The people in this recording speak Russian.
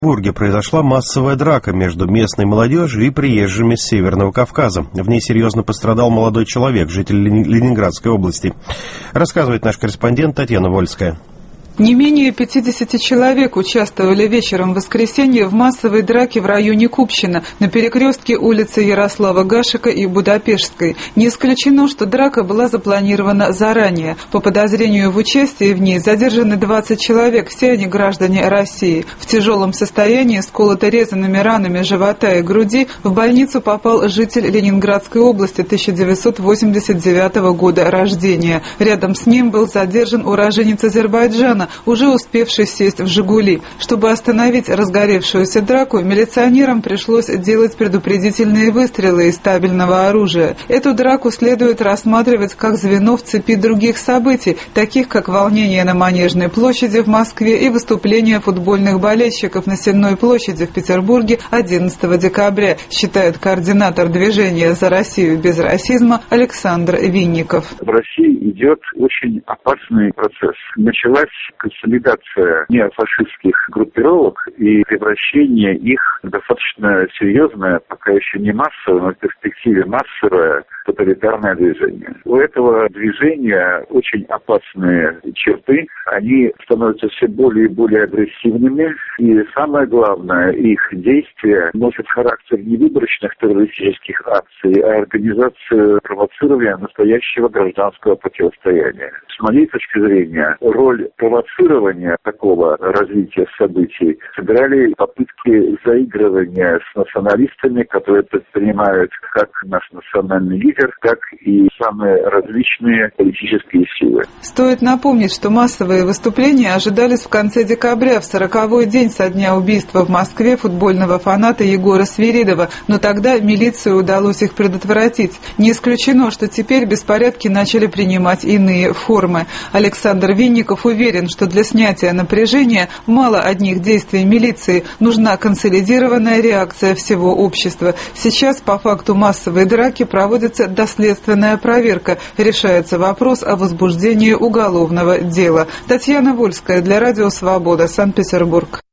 В Петербурге произошла массовая драка между местной молодежью и приезжими с Северного Кавказа. В ней серьезно пострадал молодой человек, житель Ленинградской области. Рассказывает наш корреспондент Татьяна Вольская. Не менее 50 человек участвовали вечером в воскресенье в массовой драке в районе Купчино, на перекрестке улицы Ярослава Гашека и Будапештской. Не исключено, что драка была запланирована заранее. По подозрению в участии в ней задержаны 20 человек, все они граждане России. В тяжелом состоянии, с колото-резанными ранами живота и груди, в больницу попал житель Ленинградской области 1989 года рождения. Рядом с ним был задержан уроженец Азербайджана, уже успевший сесть в «Жигули». Чтобы остановить разгоревшуюся драку, милиционерам пришлось делать предупредительные выстрелы из стабильного оружия. Эту драку следует рассматривать как звено в цепи других событий, таких как волнение на Манежной площади в Москве и выступление футбольных болельщиков на Сенной площади в Петербурге 11 декабря, считает координатор движения «За Россию без расизма» Александр Винников. В России идет очень опасный процесс. Началась консолидация неофашистских группировок и превращение их в достаточно серьезное, пока еще не массовое, но в перспективе массовое тоталитарное движение. У этого движения очень опасные черты. Они становятся все более и более агрессивными. И самое главное, их действия носят характер не выборочных террористических акций, а организацию провоцирования настоящего гражданского противостояния. С моей точки зрения, роль провоцирования такого развития событий сыграли попытки заигрывания с националистами, которые предпринимают как наш национальный лидер, так и самые различные политические силы. Стоит напомнить, что массовые выступления ожидались в конце декабря, в 40-й день со дня убийства в Москве футбольного фаната Егора Свиридова, но тогда милиции удалось их предотвратить. Не исключено, что теперь беспорядки начали принимать иные формы. Александр Винников уверен, что для снятия напряжения мало одних действий милиции, нужна консолидированная реакция всего общества. Сейчас по факту массовой драки проводится доследственная проверка, решается вопрос о возбуждении уголовного дела. Татьяна Вольская для Радио Свобода, Санкт-Петербург.